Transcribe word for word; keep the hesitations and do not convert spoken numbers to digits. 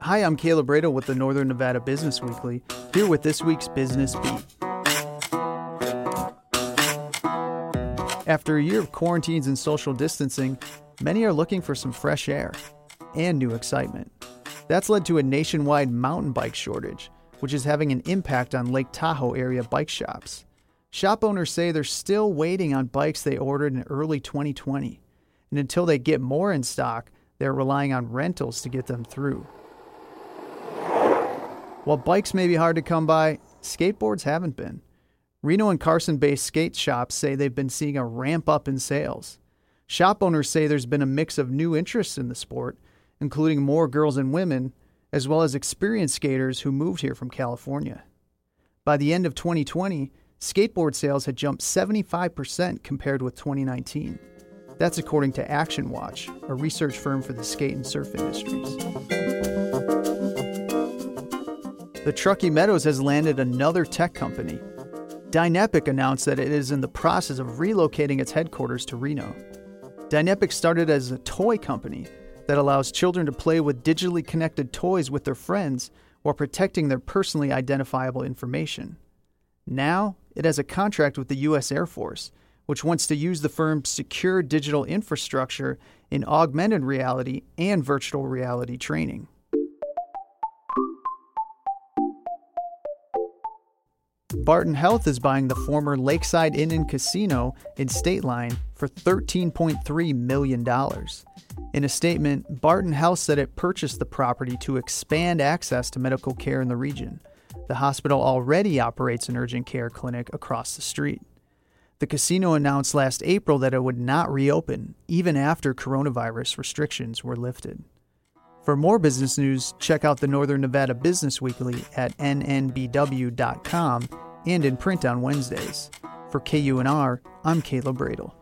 Hi, I'm Caleb Bradle with the Northern Nevada Business Weekly, here with this week's Business Beat. After a year of quarantines and social distancing, many are looking for some fresh air and new excitement. That's led to a nationwide mountain bike shortage, which is having an impact on Lake Tahoe area bike shops. Shop owners say they're still waiting on bikes they ordered in early twenty twenty, and until they get more in stock, they're relying on rentals to get them through. While bikes may be hard to come by, skateboards haven't been. Reno and Carson-based skate shops say they've been seeing a ramp up in sales. Shop owners say there's been a mix of new interests in the sport, including more girls and women, as well as experienced skaters who moved here from California. By the end of twenty twenty, skateboard sales had jumped seventy-five percent compared with twenty nineteen. That's according to Action Watch, a research firm for the skate and surf industries. The Truckee Meadows has landed another tech company. Dynepic announced that it is in the process of relocating its headquarters to Reno. Dynepic started as a toy company that allows children to play with digitally connected toys with their friends while protecting their personally identifiable information. Now, it has a contract with the U S Air Force, which wants to use the firm's secure digital infrastructure in augmented reality and virtual reality training. Barton Health is buying the former Lakeside Inn and Casino in State Line for thirteen point three million dollars. In a statement, Barton Health said it purchased the property to expand access to medical care in the region. The hospital already operates an urgent care clinic across the street. The casino announced last April that it would not reopen, even after coronavirus restrictions were lifted. For more business news, check out the Northern Nevada Business Weekly at N N B W dot com and in print on Wednesdays. For K U N R, I'm Caleb Bradle.